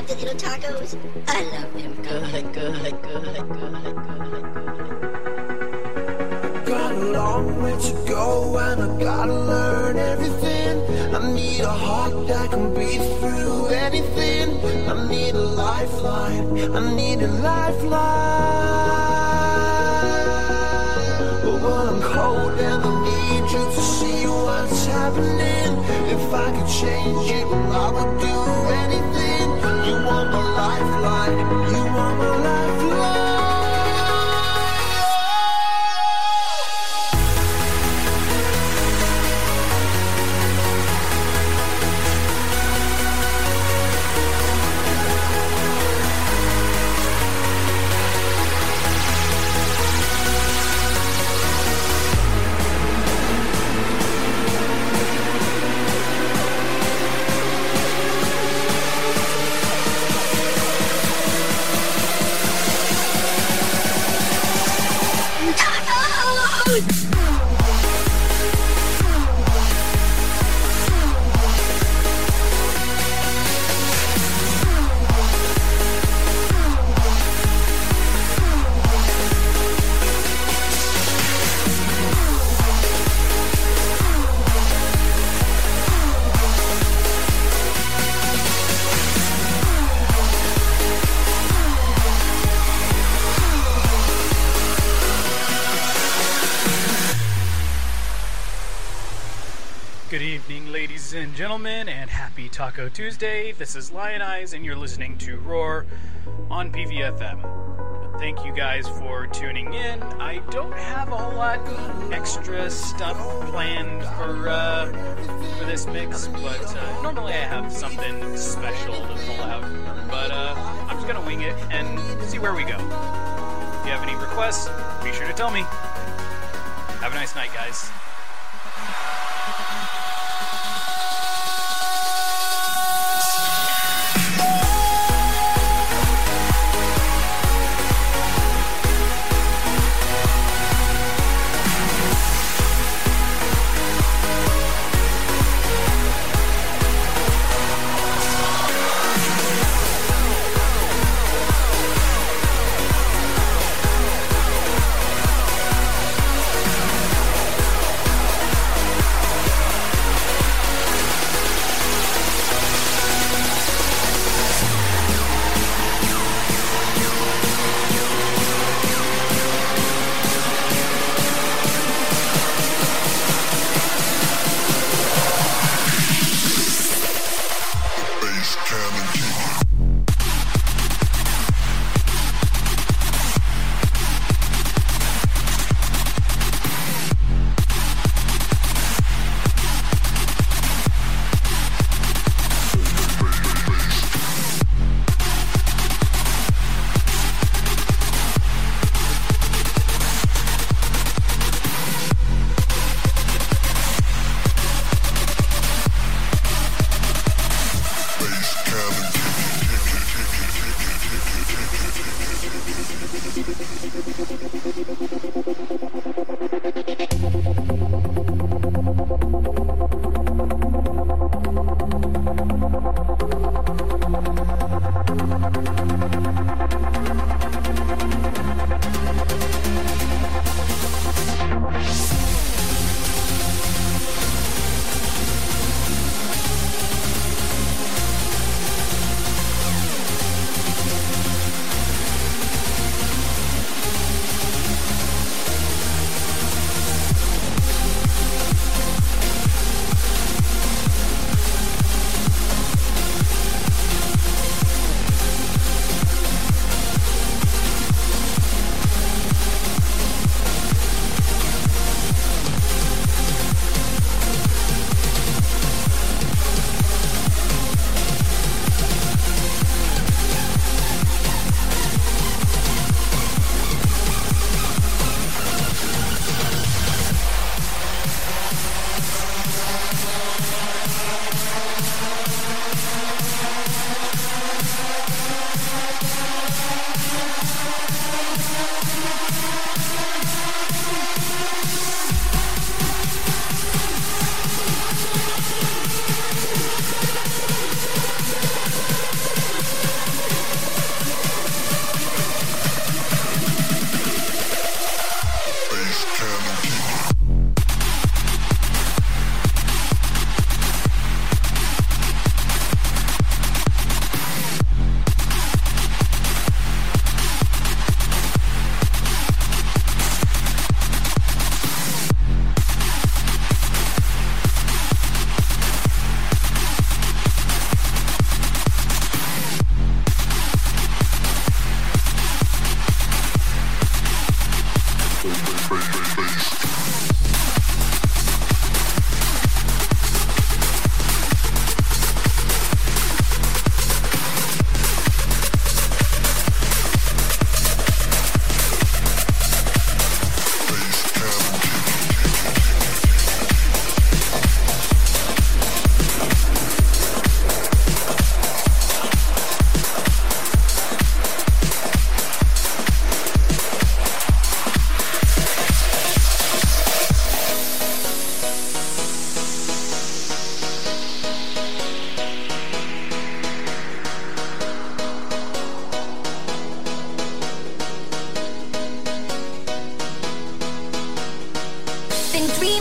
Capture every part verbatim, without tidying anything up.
the little tacos. I love them. Good, good, good, good, good, good. Got a long way to go and I gotta learn everything. I need a heart that can beat through anything. I need a lifeline. I need a lifeline. But when I'm cold and I need you to see what's happening. If I could change it, I would do anything. You want my lifeline. You want my lifeline. Good evening, ladies and gentlemen, and happy Taco Tuesday. This is Lion Eyes, and you're listening to Roar on P V F M. Thank you guys for tuning in. I don't have a whole lot extra stuff planned for uh, for this mix, but uh, normally I have something special to pull out. But uh, I'm just gonna wing it and see where we go. If you have any requests, be sure to tell me. Have a nice night, guys.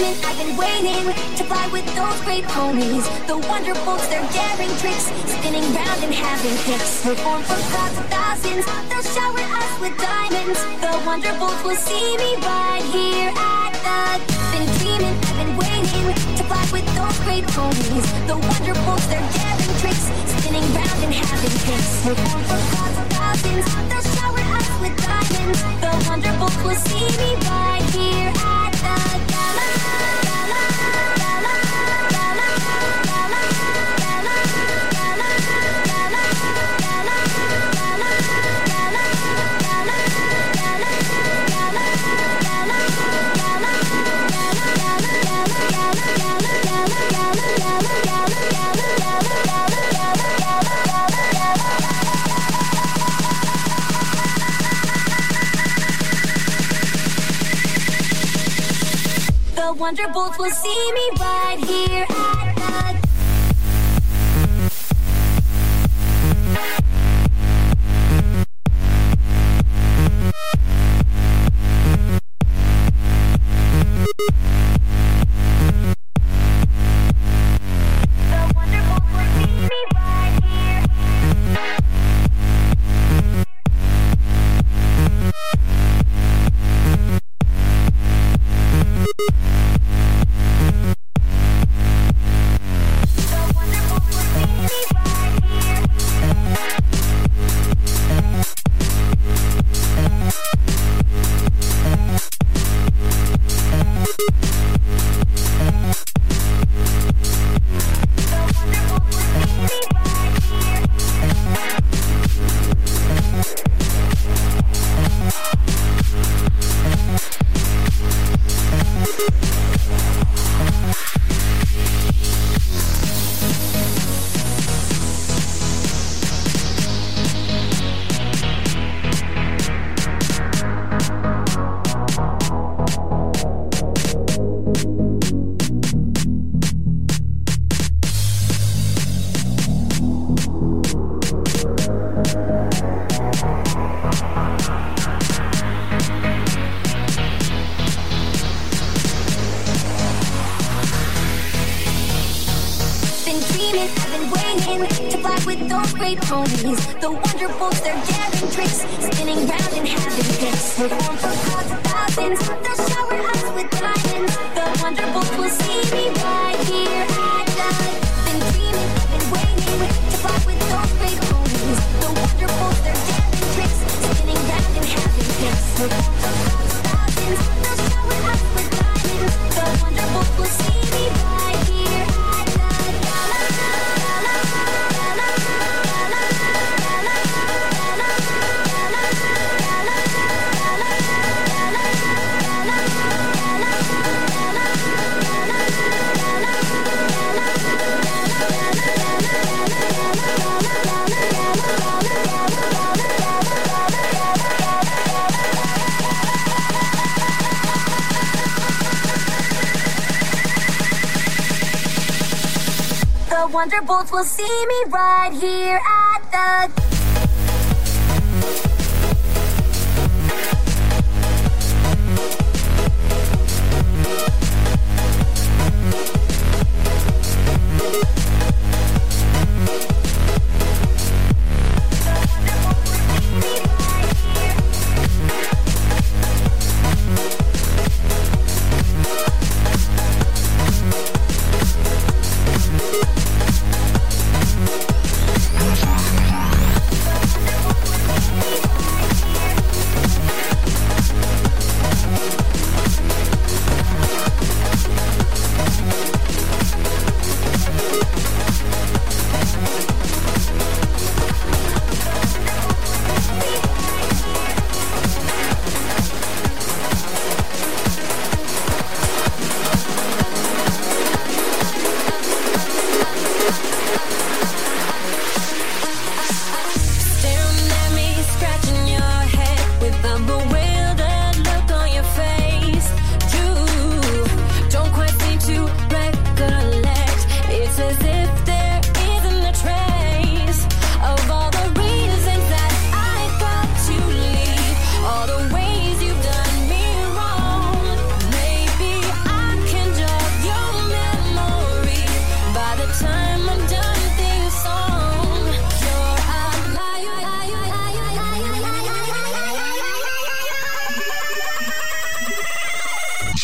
dreaming, I've been waiting to fly with those great ponies. The Wonder Bolts, they're daring tricks, spinning round and having kicks. Perform for crowds of thousands, they'll shower us with diamonds. The Wonder Bolts will see me right here at the. Been dreaming, I've been waiting to fly with those great ponies. The Wonder Bolts, they're daring tricks, spinning round and having kicks. Perform for crowds of thousands, they'll shower us with diamonds. The Wonder Bolts will see me right here at the gala, gala, gala, gala, gala, gala, gala, gala, gala, gala, gala, gala, gala, the Wonder Bolts will see me right here at the. Ponies, the Wonder Bolts, they're daring tricks, spinning round and having kicks. Perform for crowds of thousands, they'll shower us with diamonds. The Wonder Bolts will see me right here at the. Been dreaming, I've been waiting to fly with those great ponies. The Wonder Bolts, they're daring tricks, spinning round and having kicks. Perform for crowds of thousands, they'll shower us with diamonds. The Wonder Bolts will see me right here at the gala, gala, gala. The Wonder Bolts will see me right here at the. We'll be right back.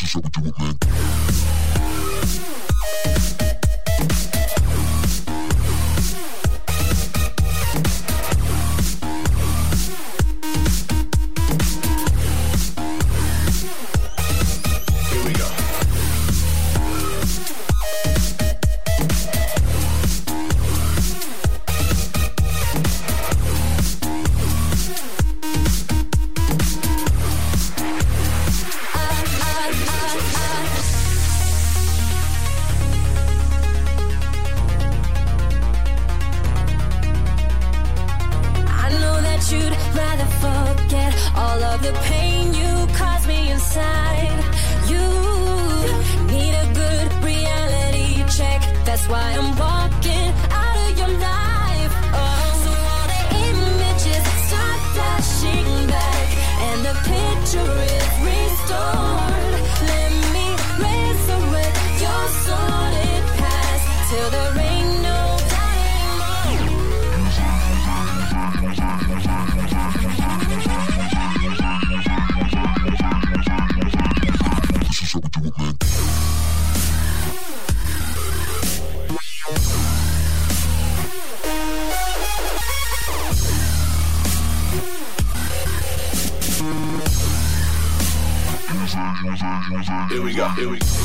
Here we go. Here we go.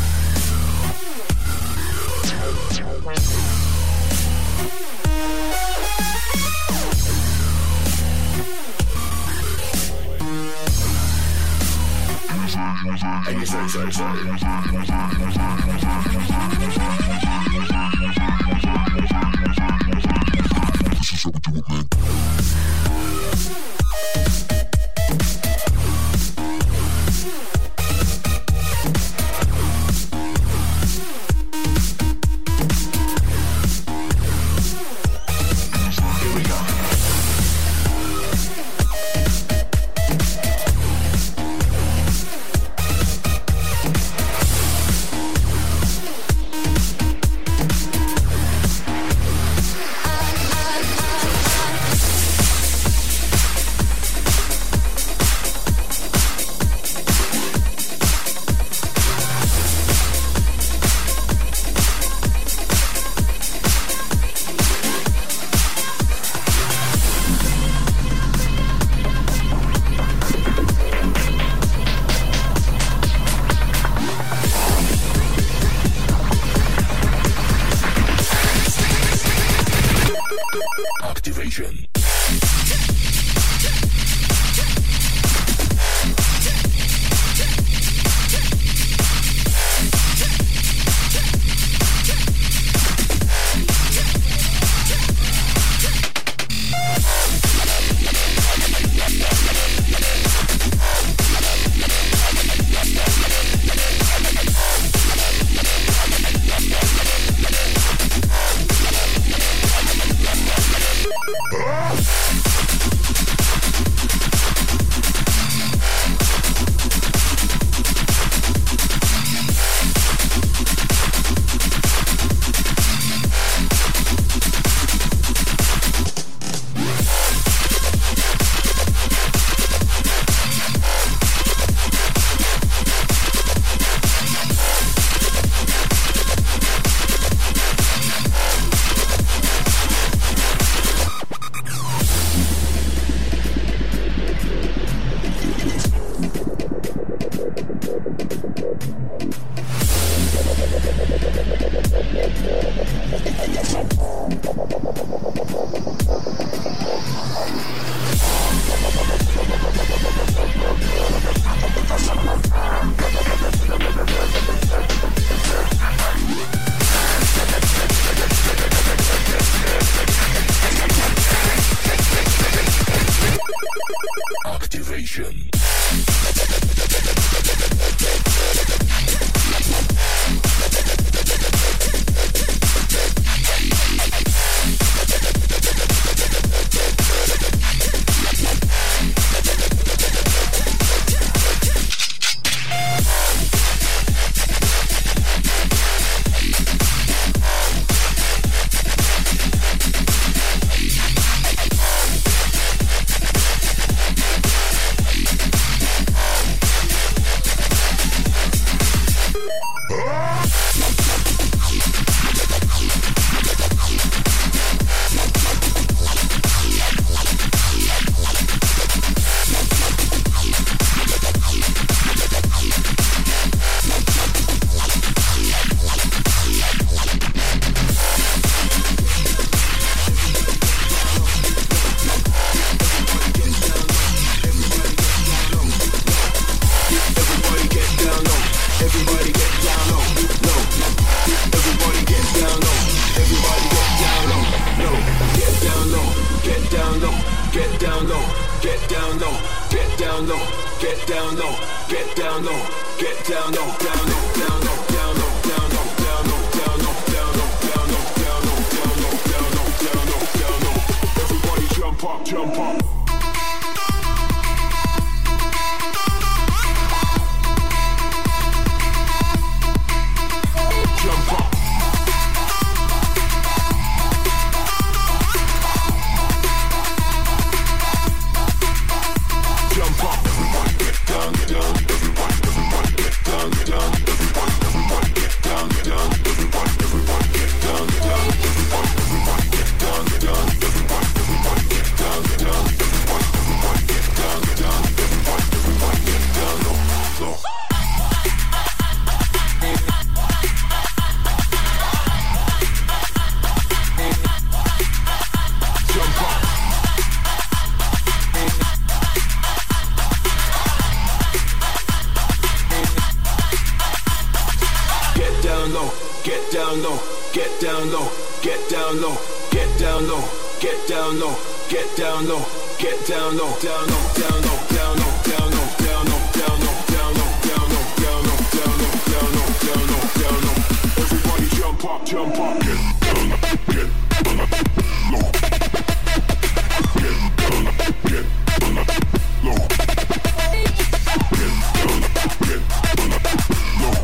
Hey, sorry, sorry, sorry. down low, get down low, get down low, down low, down low, down low, down low, down low, down low, down low, down low, down low, down low, down low, down low, down low. Everybody jump up, jump up. Jump up. Jump up. Everybody get down, get down. Everybody, everybody get down, get down. Everybody, everybody get down, get down. Everybody, everybody get down, get down. Everybody, everybody get down, get down. Everybody, everybody get down, get down. Everybody, everybody get down, get down. Everybody, everybody get down low, low. Jump up. Get down low, get down low, get down low, get down low, get down low, get down low, get down low, get down low, down low, down low, down low, down low, down low, down low, down low, down low, down low, down low, down low, down low, down low. Everybody jump up, jump up, get down, get low, get down, get low, get down, get low.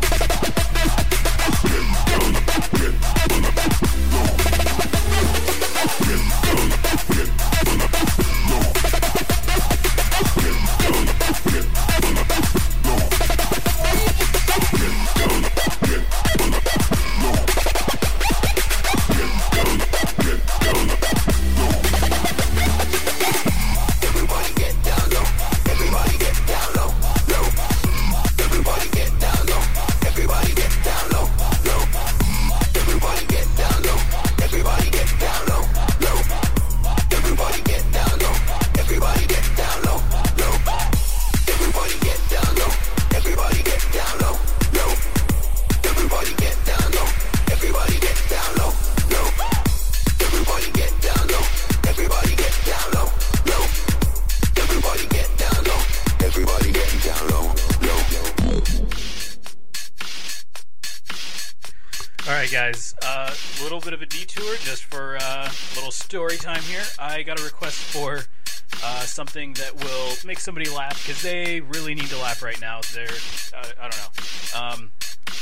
Guys, a uh, little bit of a detour just for uh, a little story time here. I got a request for uh, something that will make somebody laugh because they really need to laugh right now. They're, uh, I don't know. Um,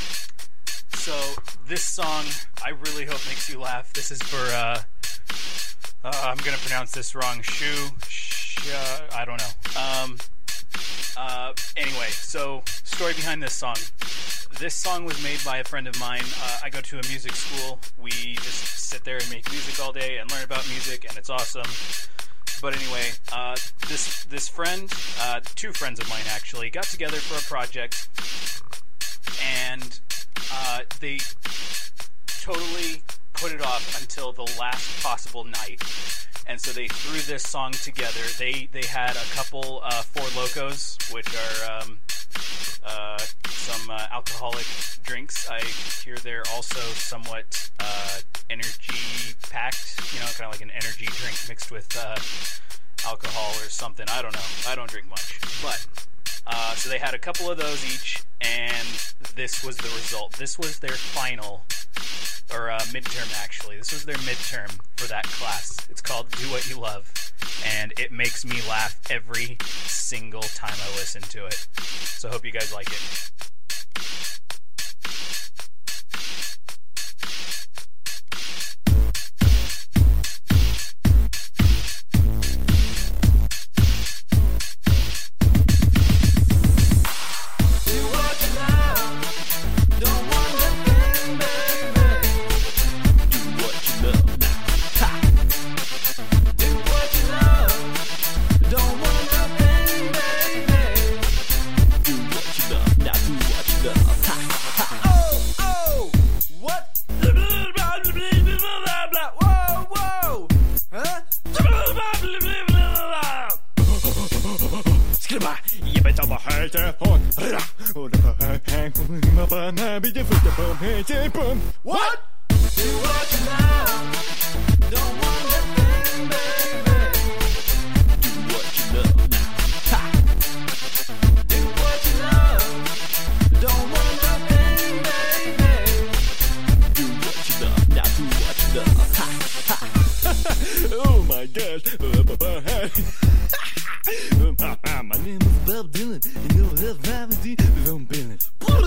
so this song I really hope makes you laugh. This is for, uh, uh, I'm going to pronounce this wrong, Shu, sh- uh, I don't know. Um, uh, anyway, so story behind this song. This song was made by a friend of mine. Uh, I go to a music school. We just sit there and make music all day and learn about music, and it's awesome. But anyway, uh, this this friend, uh, two friends of mine actually, got together for a project, and uh, they totally put it off until the last possible night. And so they threw this song together. They they had a couple uh, Four Locos, which are um, uh, some uh, alcoholic drinks. I hear they're also somewhat uh, energy packed, you know, kind of like an energy drink mixed with uh, alcohol or something. I don't know. I don't drink much. But, uh, so they had a couple of those each, and this was the result. This was their final, or uh, midterm actually. This was their midterm for that class. It's called Do What You Love, and it makes me laugh every single time I listen to it. So I hope you guys like it. What? Do what you love. Don't want nothing, baby. Do what you love now. Ha. Do what My name is Bob Dylan, and you'll have vanity with own billing.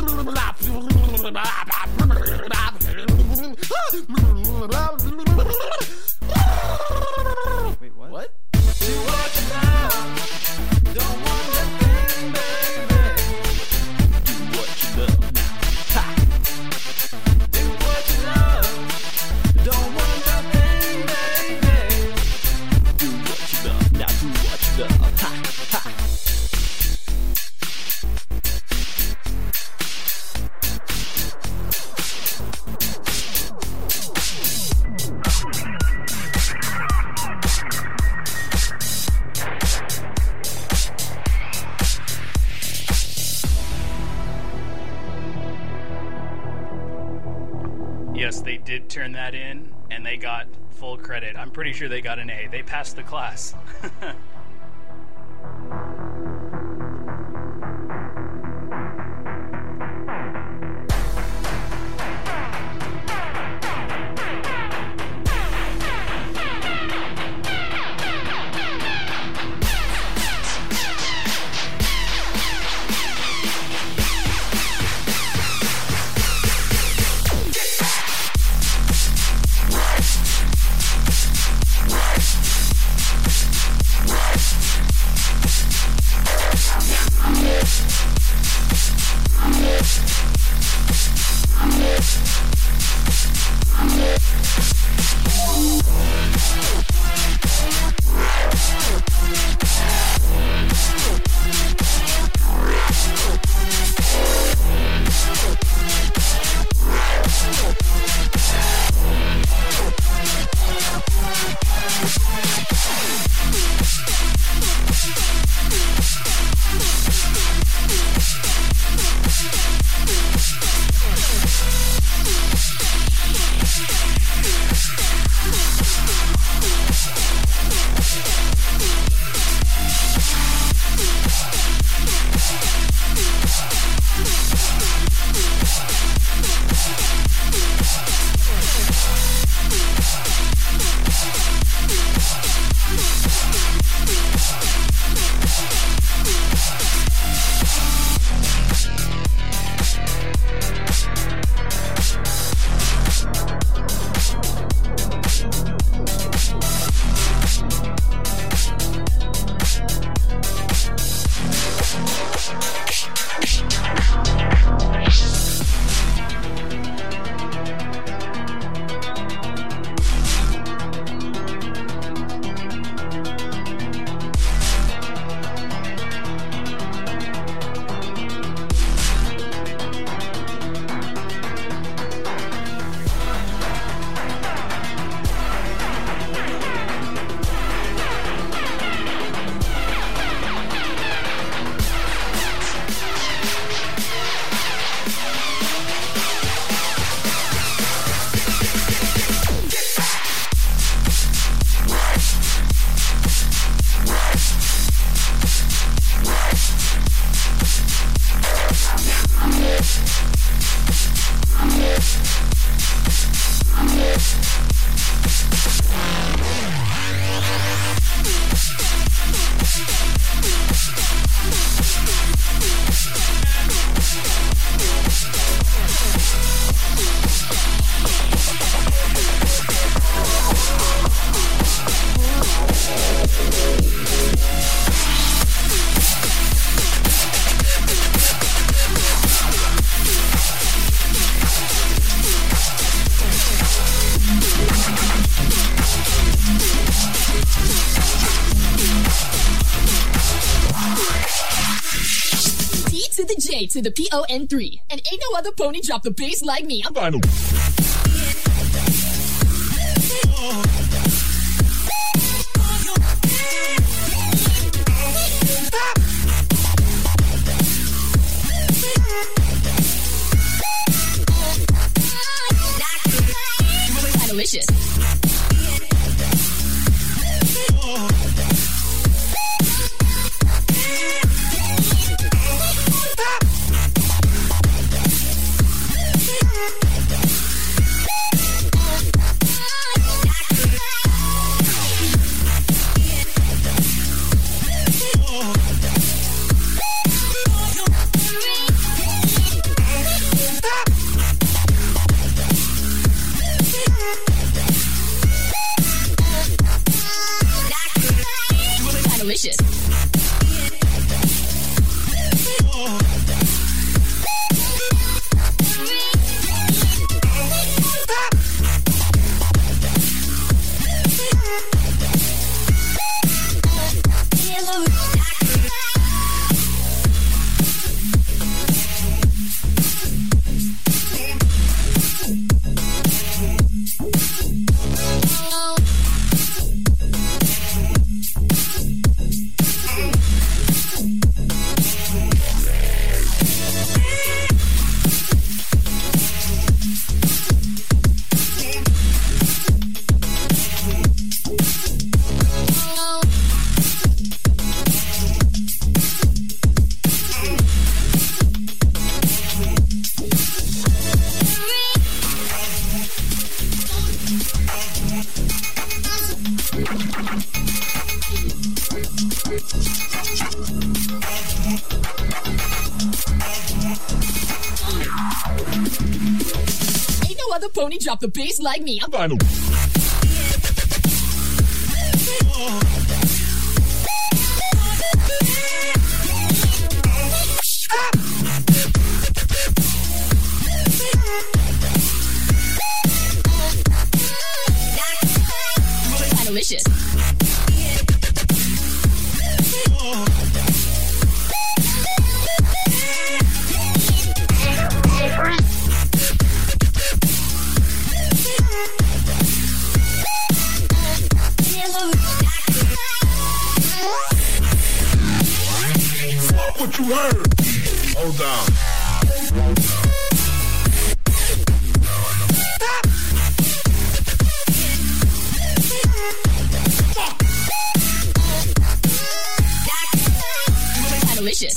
Wait, what? What? Do what you love. Don't want that thing, baby. Do what you love now. Ha! Do what you love. Don't want that thing, baby. Do what you love now. Do what you love. Ha! Ha! Yes, they did turn that in, and they got full credit. I'm pretty sure they got an A. They passed the class. To the P O N three. And ain't no other pony drop the bass like me. I'm Final. Delicious. Ain't no other pony drop the bass like me. I'm Vinyl. delicious. What you heard? Hold on. Delicious.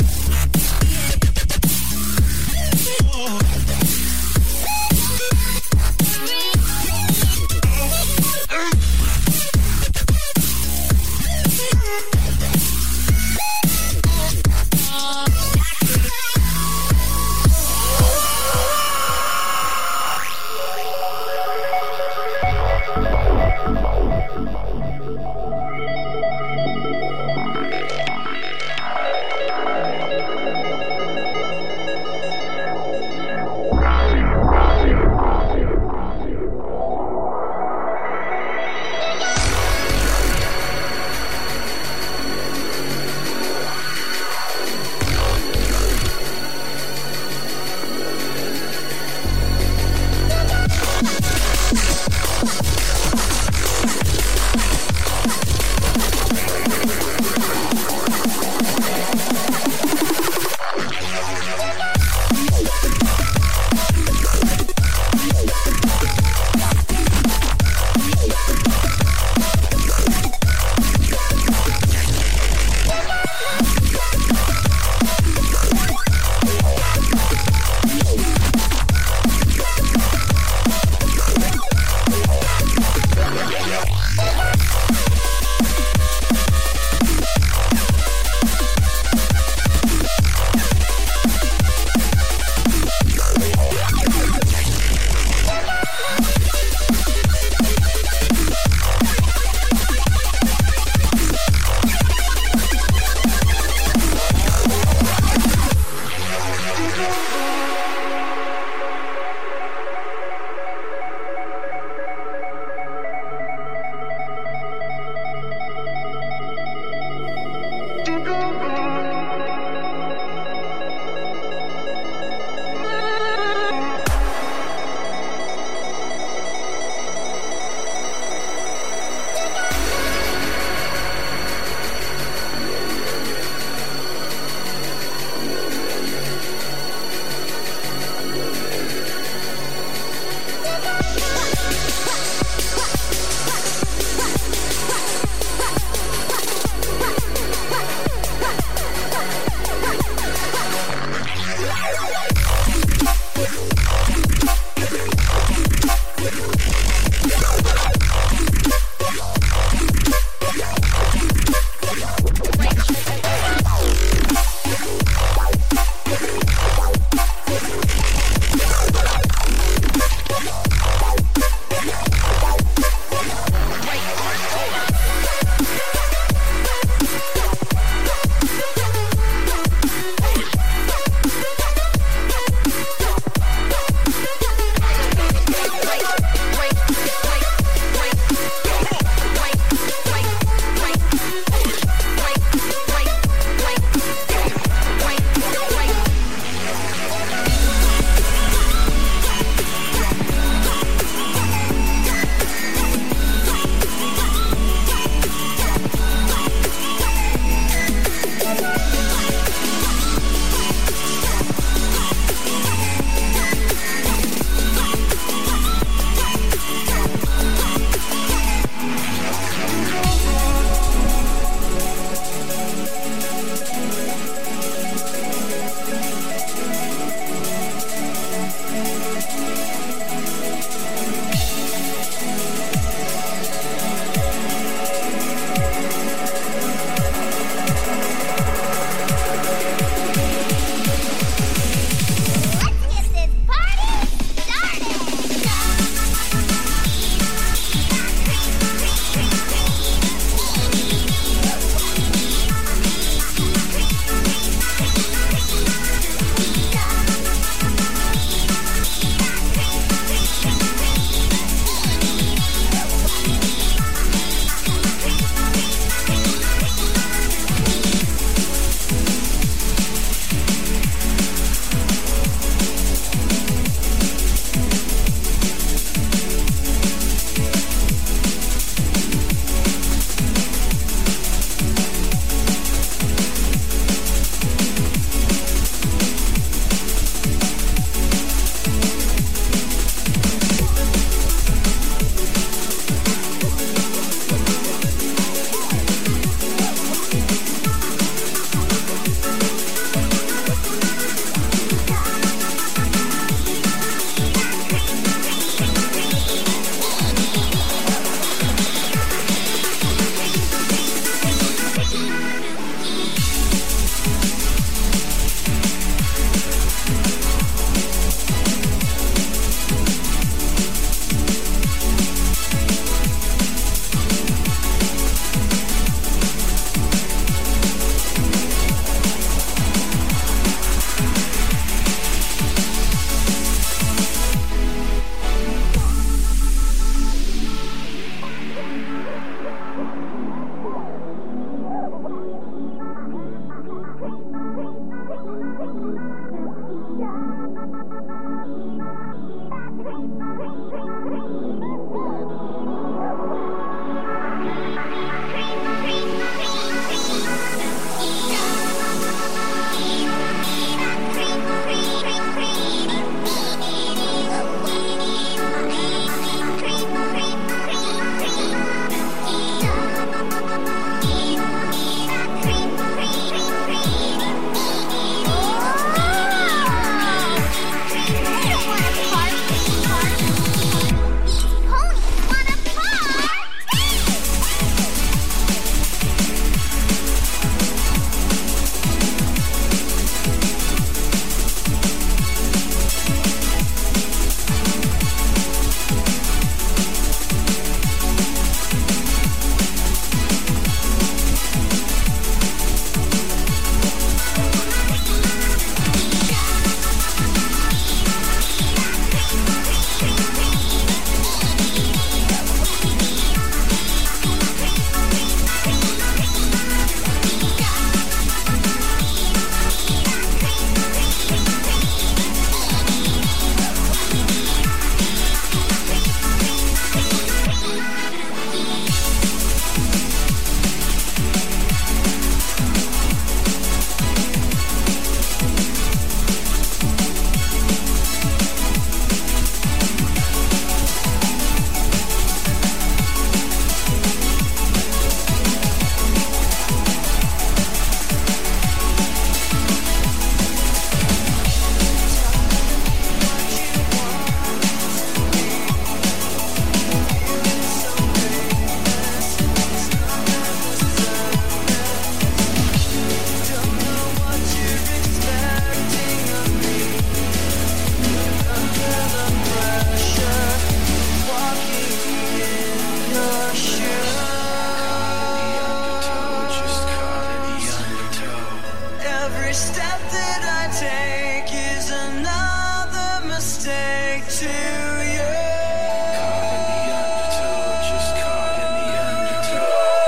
take to you. Caught in the undertow, just caught in the undertow.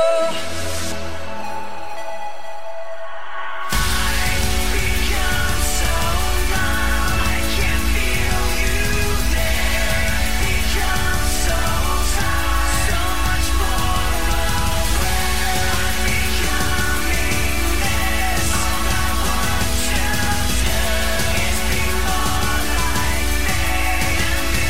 I've become so numb, I can't feel you there. Become so tired, so much more aware. I'm becoming this. All I want to do is be more like me and be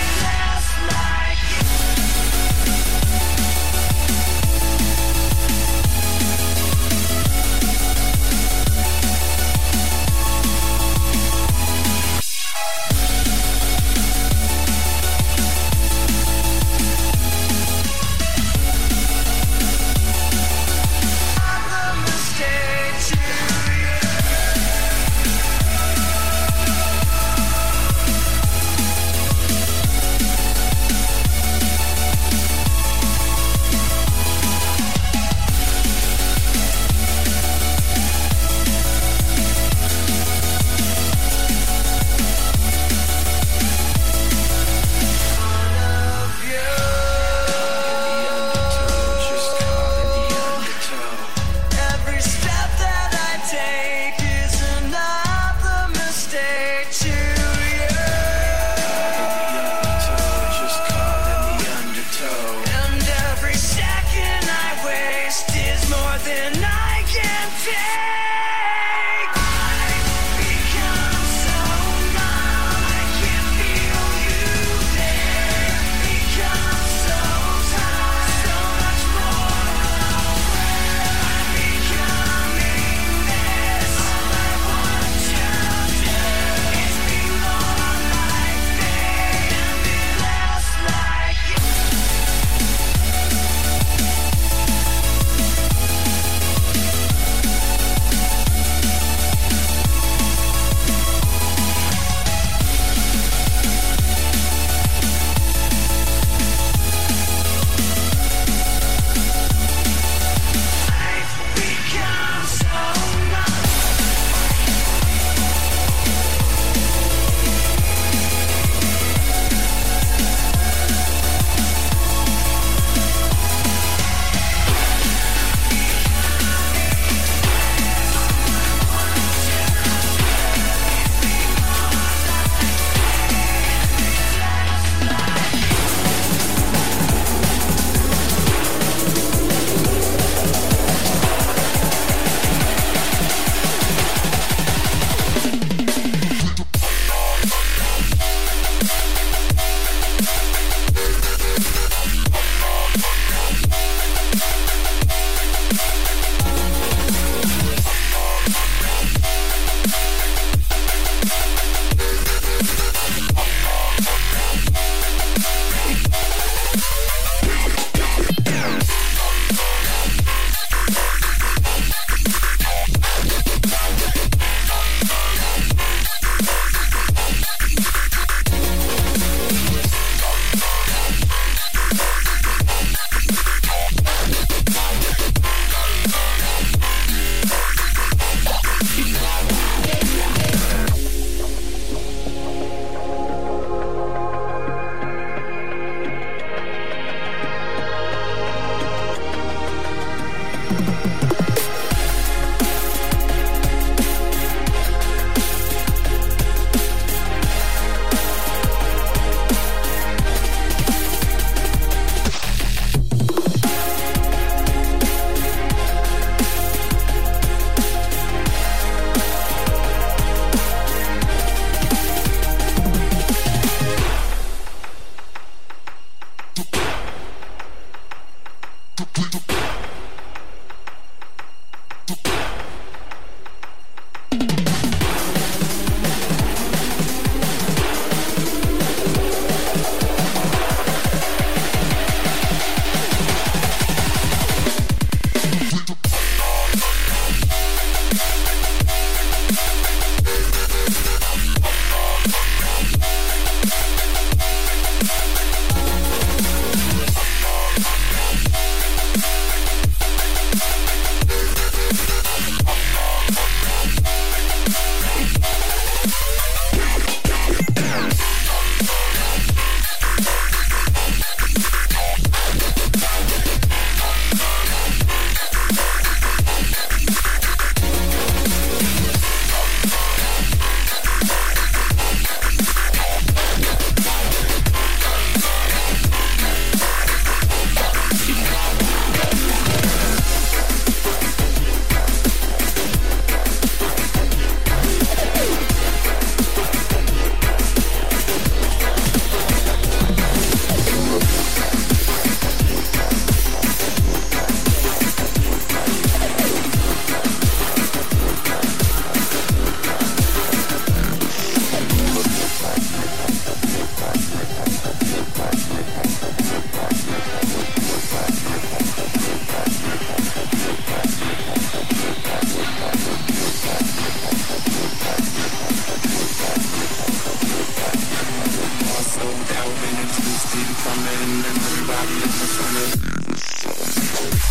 delving into the steam coming, and everybody is listening.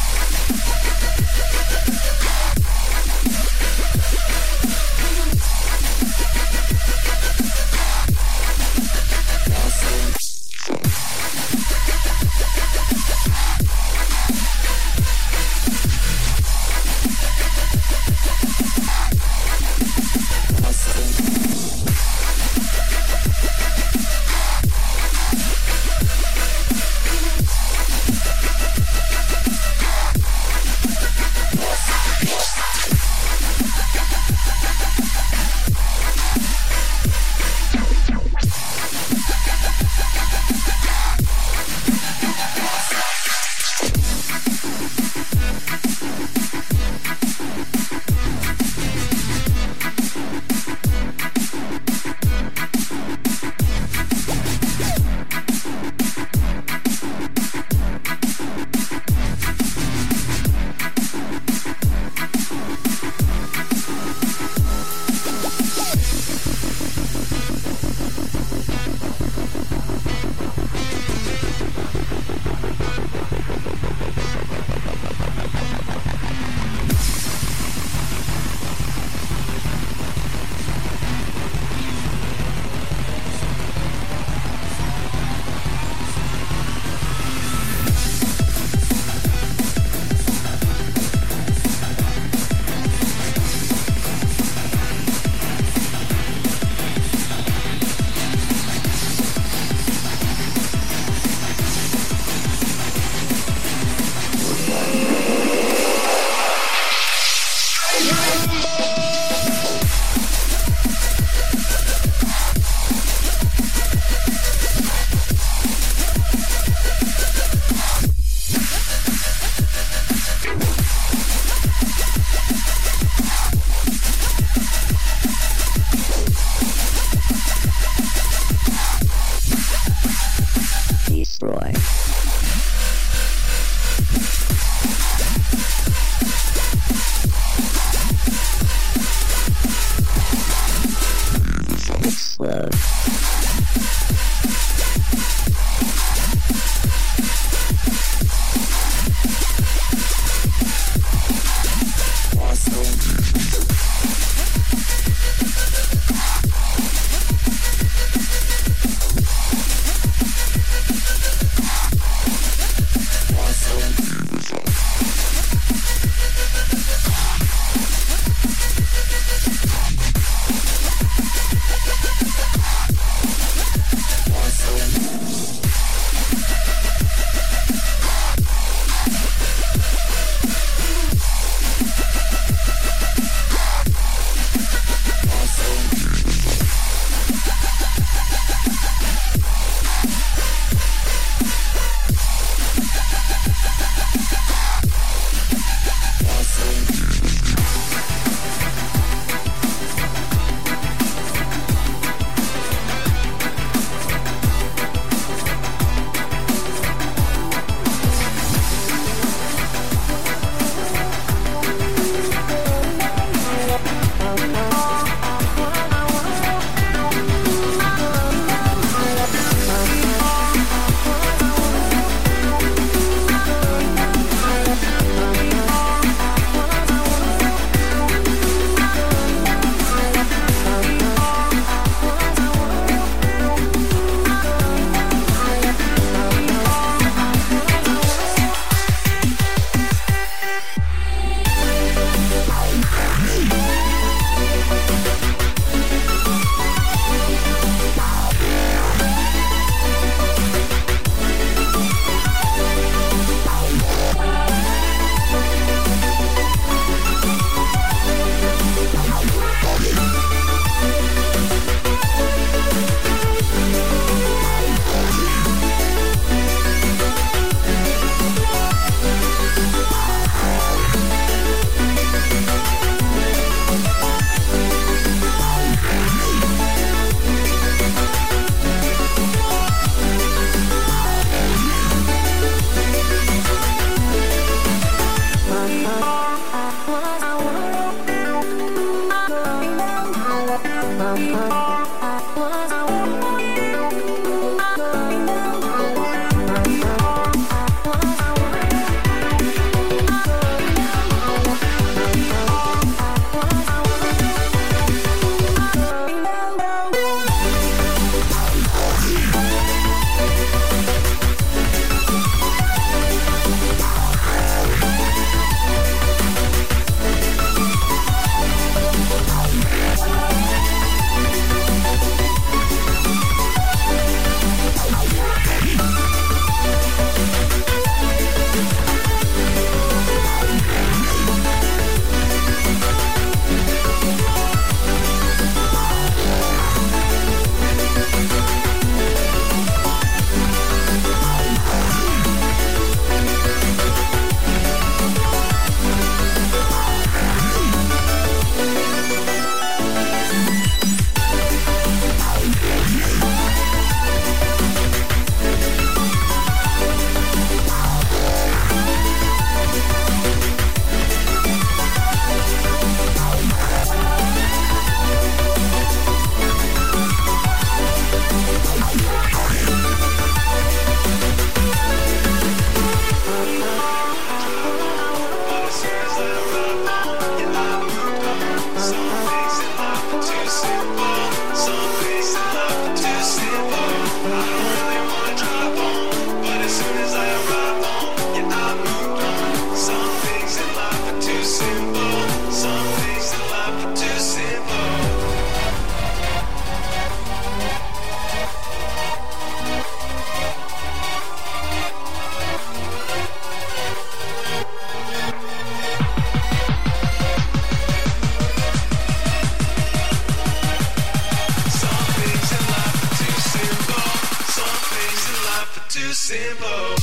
simple.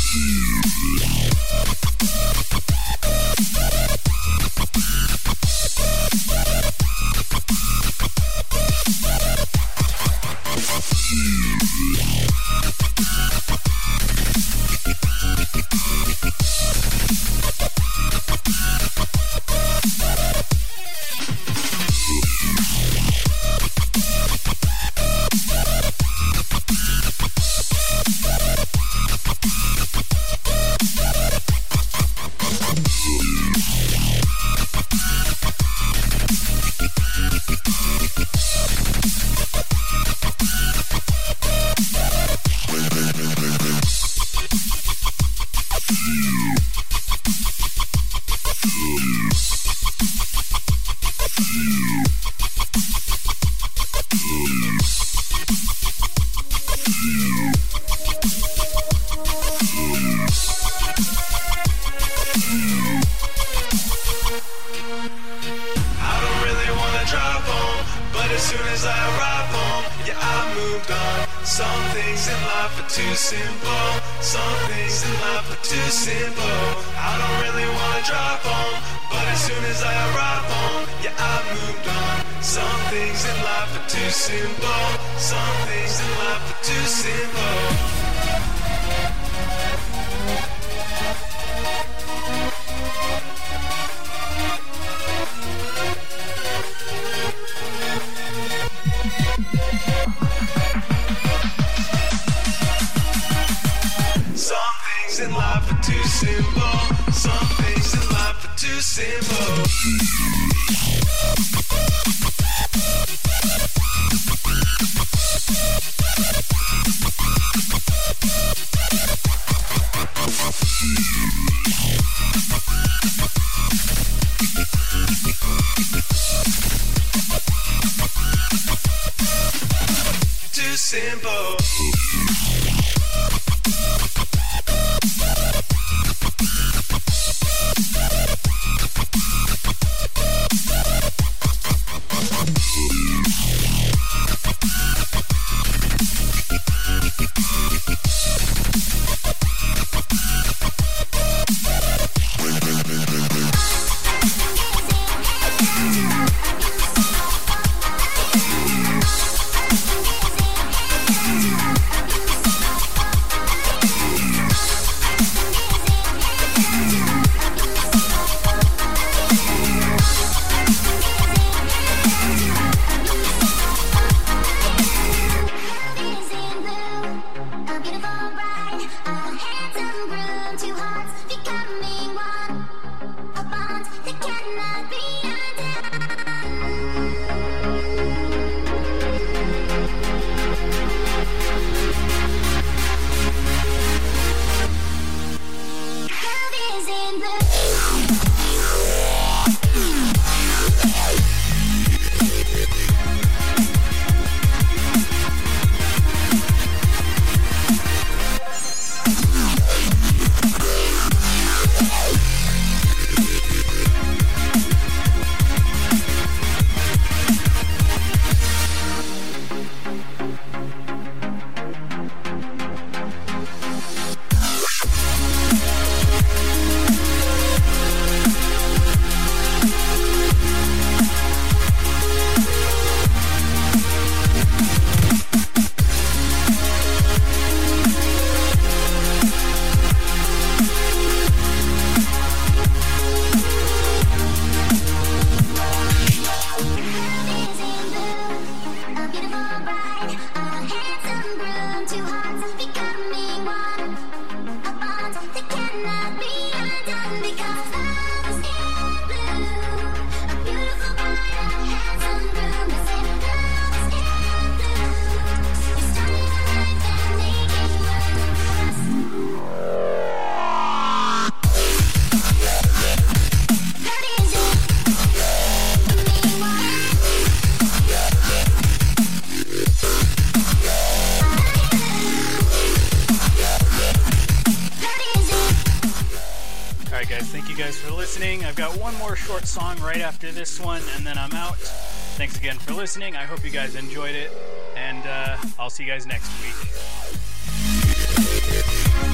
I've got one more short song right after this one, and then I'm out. Thanks again for listening. I hope you guys enjoyed it, and uh, I'll see you guys next week.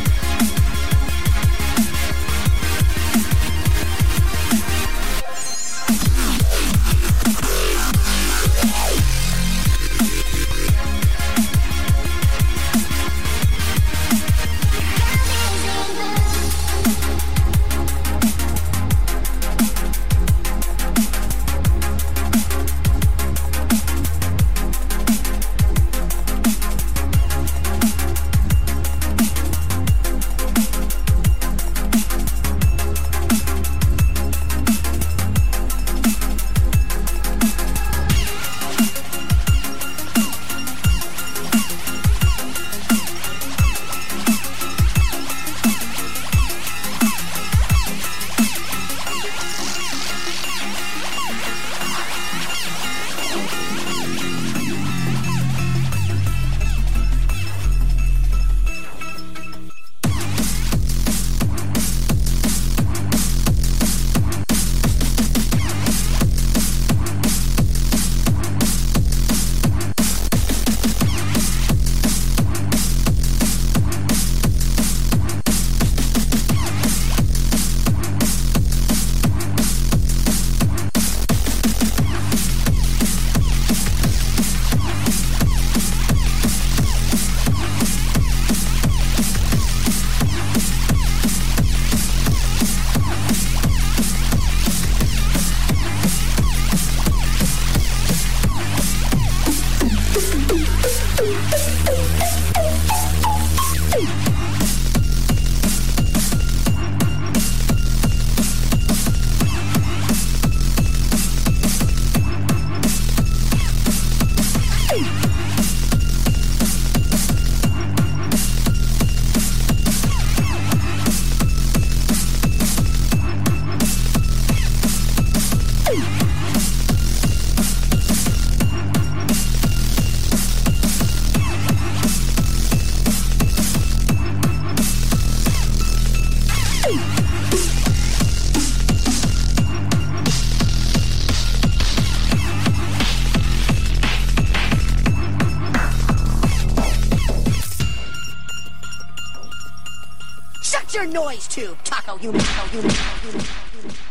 your noise tube, Taco. You, Taco, you, Taco, you, Taco, you.